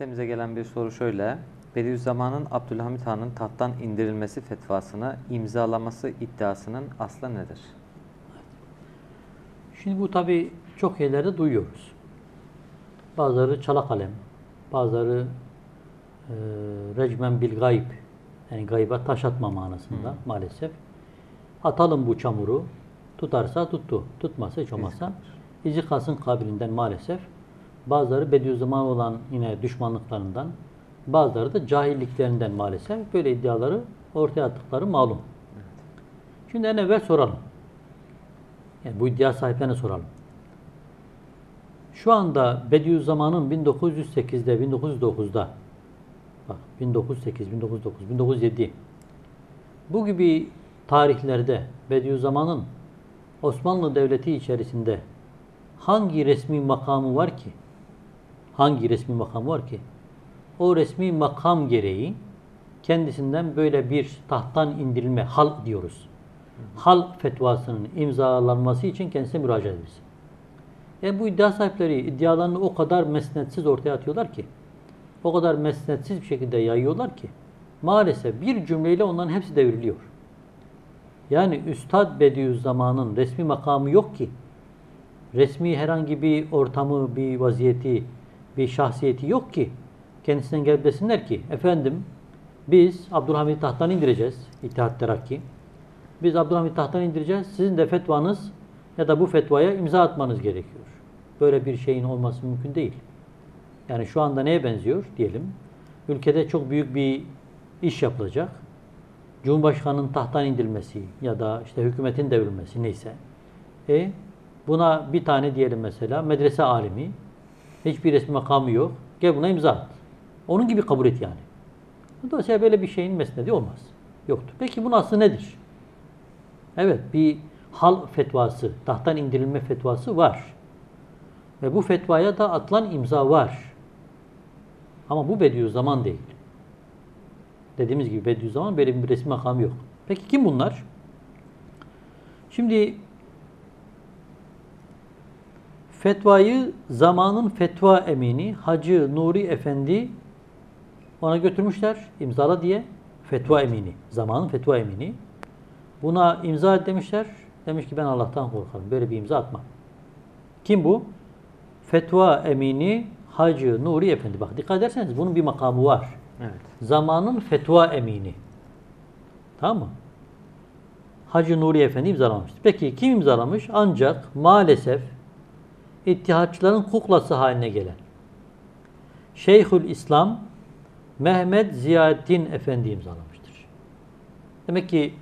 Sitemize gelen bir soru şöyle. Bediüzzaman'ın Abdülhamit Han'ın tahttan indirilmesi fetvasını imzalaması iddiasının aslı nedir? Şimdi bu tabi çok yerlerde duyuyoruz. Bazıları çala kalem, bazıları recmen bil gayb, yani gayba taş atma manasında maalesef. Atalım bu çamuru, tutarsa tuttu, tutmazsa hiç olmazsa izi kalsın kabilinden maalesef. Bazıları Bediüzzaman olan yine düşmanlıklarından, bazıları da cahilliklerinden maalesef böyle iddiaları ortaya attıkları malum. Şimdi en evvel soralım. Yani bu iddia sahiplerine soralım. Şu anda Bediüzzaman'ın 1908'de, 1909'da, bak 1908, 1909, 1907 bu gibi tarihlerde Bediüzzaman'ın Osmanlı Devleti içerisinde hangi resmi makamı var ki? Hangi resmi makamı var ki? O resmi makam gereği kendisinden böyle bir tahttan indirilme, hal diyoruz. Hal fetvasının imzalanması için kendisine müracaat edilsin. Bu iddia sahipleri iddialarını o kadar mesnetsiz ortaya atıyorlar ki, o kadar mesnetsiz bir şekilde yayıyorlar ki, maalesef bir cümleyle onların hepsi devriliyor. Yani Üstad Bediüzzaman'ın resmi makamı yok ki, resmi herhangi bir ortamı, bir vaziyeti, bir şahsiyeti yok ki, kendisinden gelip desinler ki, efendim biz Abdülhamid'i tahttan indireceğiz, İttihat Terakki. Biz Abdülhamid'i tahttan indireceğiz, sizin de fetvanız ya da bu fetvaya imza atmanız gerekiyor. Böyle bir şeyin olması mümkün değil. Yani şu anda neye benziyor diyelim? Ülkede çok büyük bir iş yapılacak. Cumhurbaşkanının tahttan indirilmesi ya da işte hükümetin devrilmesi neyse. Buna bir tane diyelim mesela medrese alimi, hiçbir resmi makamı yok. Gel buna imza at. Onun gibi kabul et yani. Dolayısıyla böyle bir şeyin mesnedi olmaz. Yoktur. Peki bunun aslı nedir? Evet, bir hal fetvası, tahttan indirilme fetvası var. Ve bu fetvaya da atılan imza var. Ama bu Bediüzzaman değil. Dediğimiz gibi Bediüzzaman böyle bir resmi makamı yok. Peki kim bunlar? Şimdi fetvayı zamanın fetva emini Hacı Nuri Efendi ona götürmüşler imzala diye. Fetva emini, zamanın fetva emini. Buna imza et demişler. Demiş ki ben Allah'tan korkarım. Böyle bir imza atmam. Kim bu? Fetva emini Hacı Nuri Efendi. Bak dikkat ederseniz bunun bir makamı var. Evet. Zamanın fetva emini. Tamam mı? Hacı Nuri Efendi imzalamıştır. Peki kim imzalamış? Ancak maalesef İttihatçıların kuklası haline gelen Şeyhül İslam Mehmet Ziyaettin Efendi imzalamıştır. Demek ki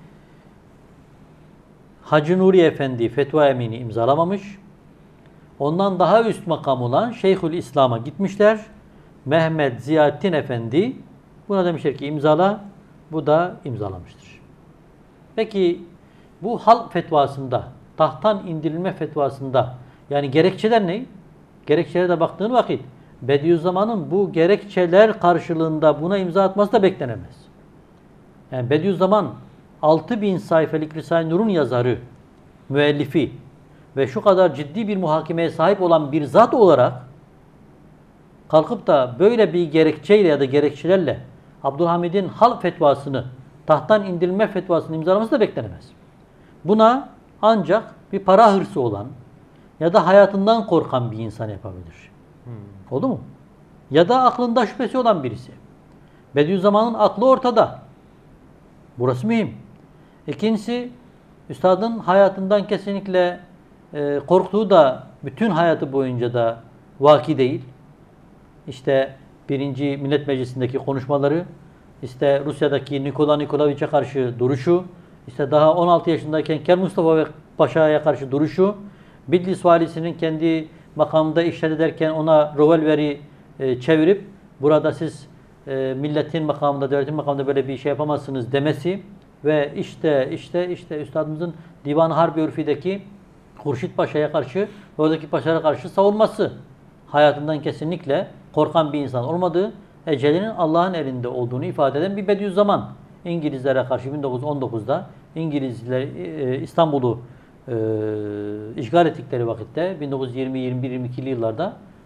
Hacı Nuri Efendi fetva emini imzalamamış. Ondan daha üst makam olan Şeyhül İslam'a gitmişler. Mehmet Ziyaettin Efendi buna demişler ki imzala. Bu da imzalamıştır. Peki bu hal fetvasında, tahttan indirilme fetvasında yani gerekçeler ne? Gerekçelere de baktığın vakit Bediüzzaman'ın bu gerekçeler karşılığında buna imza atması da beklenemez. Yani Bediüzzaman 6000 sayfalık Risale-i Nur'un yazarı, müellifi ve şu kadar ciddi bir muhakemeye sahip olan bir zat olarak kalkıp da böyle bir gerekçeyle ya da gerekçelerle Abdülhamid'in hal fetvasını, tahttan indirilme fetvasını imzalaması da beklenemez. Buna ancak bir para hırsı olan ya da hayatından korkan bir insan yapabilir. Oldu mu? Ya da aklında şüphesi olan birisi. Bediüzzaman'ın aklı ortada. Burası mühim. İkincisi, üstadın hayatından kesinlikle korktuğu da bütün hayatı boyunca da vaki değil. İşte 1. Millet Meclisi'ndeki konuşmaları, işte Rusya'daki Nikola Nikolaeviç'e karşı duruşu, işte daha 16 yaşındayken Kel Mustafa Paşa'ya karşı duruşu, Bitlis valisinin kendi makamında işler ederken ona revolveri çevirip burada siz milletin makamında, devletin makamında böyle bir şey yapamazsınız demesi ve işte üstadımızın Divan-ı Harbi Ürfi'deki Hurşit Paşa'ya karşı, oradaki paşalara karşı savunması, hayatından kesinlikle korkan bir insan olmadığı, ecelinin Allah'ın elinde olduğunu ifade eden bir Bediüzzaman. İngilizlere karşı 1919'da İngilizler İstanbul'u işgal ettikleri vakitte 1920, 21, 22'li yıllarda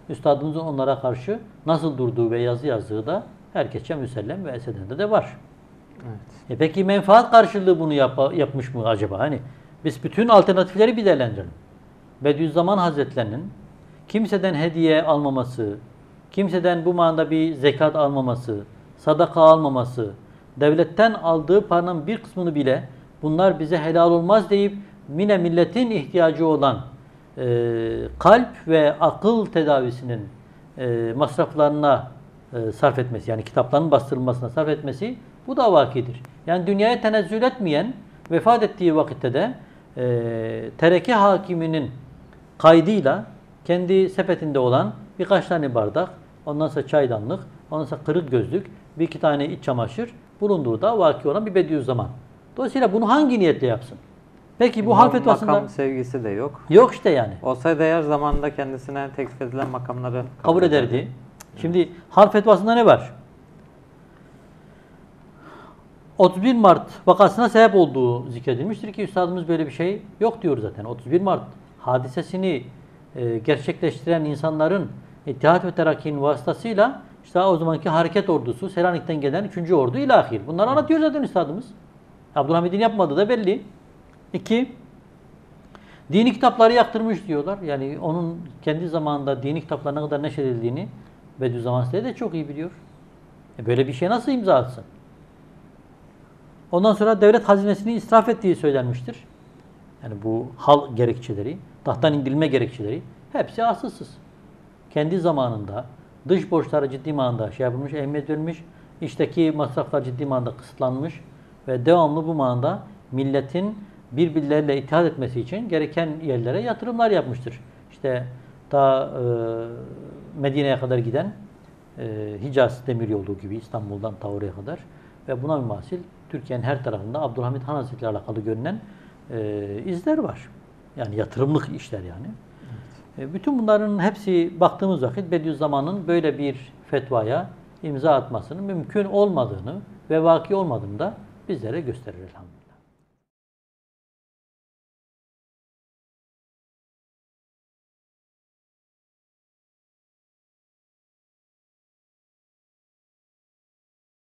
Üstadımızın onlara karşı nasıl durduğu ve yazı yazdığı da herkesçe müsellem ve esedinde de var. Evet. Peki menfaat karşılığı bunu yapmış mı acaba? Hani biz bütün alternatifleri bir değerlendirelim. Bediüzzaman Hazretlerinin kimseden hediye almaması, kimseden bu manada bir zekat almaması, sadaka almaması, devletten aldığı paranın bir kısmını bile bunlar bize helal olmaz deyip milletin ihtiyacı olan kalp ve akıl tedavisinin masraflarına sarf etmesi, yani kitapların bastırılmasına sarf etmesi, bu da vakidir. Yani dünyaya tenezzül etmeyen, vefat ettiği vakitte de tereke hakiminin kaydıyla kendi sepetinde olan birkaç tane bardak, ondan sonra çaydanlık, ondan sonra kırık gözlük, bir iki tane iç çamaşır bulunduğu da vaki olan bir Bediüzzaman. Dolayısıyla bunu hangi niyetle yapsın? Peki bu hal fetvasında... Makam sevgisi de yok. Yok işte yani. Olsaydı eğer zamanında kendisine teklif edilen makamları Kabul ederdi. Şimdi hal fetvasında ne var? 31 Mart vakasına sebep olduğu zikredilmiştir ki üstadımız böyle bir şey yok diyor zaten. 31 Mart hadisesini gerçekleştiren insanların İttihat ve Terakki'nin vasıtasıyla işte o zamanki hareket ordusu, Selanik'ten gelen 3. ordu ilahir. Bunları anlatıyor zaten üstadımız. Abdülhamid'in yapmadığı da belli. 2. Dini kitapları yaktırmış diyorlar. Yani onun kendi zamanında dini kitaplarına kadar neşredildiğini Bediüzzaman Said de çok iyi biliyor. Böyle bir şey nasıl imza atsın? Ondan sonra devlet hazinesini israf ettiği söylenmiştir. Yani bu hal gerekçeleri, tahttan indirilme gerekçeleri hepsi asılsız. Kendi zamanında dış borçlara ciddi manada yapılmış, ehemmiyet verilmiş, içteki masraflar ciddi manada kısıtlanmış ve devamlı bu manada milletin birbirleriyle ittihat etmesi için gereken yerlere yatırımlar yapmıştır. İşte ta Medine'ye kadar giden Hicaz Demiryolu gibi İstanbul'dan ta oraya kadar ve buna mümasil Türkiye'nin her tarafında Abdülhamid Han Hazretleri ile alakalı görünen izler var. Yani yatırımlık işler yani. Evet. Bütün bunların hepsi baktığımız vakit Bediüzzaman'ın böyle bir fetvaya imza atmasının mümkün olmadığını ve vaki olmadığını da bizlere gösterir elhamdülillah.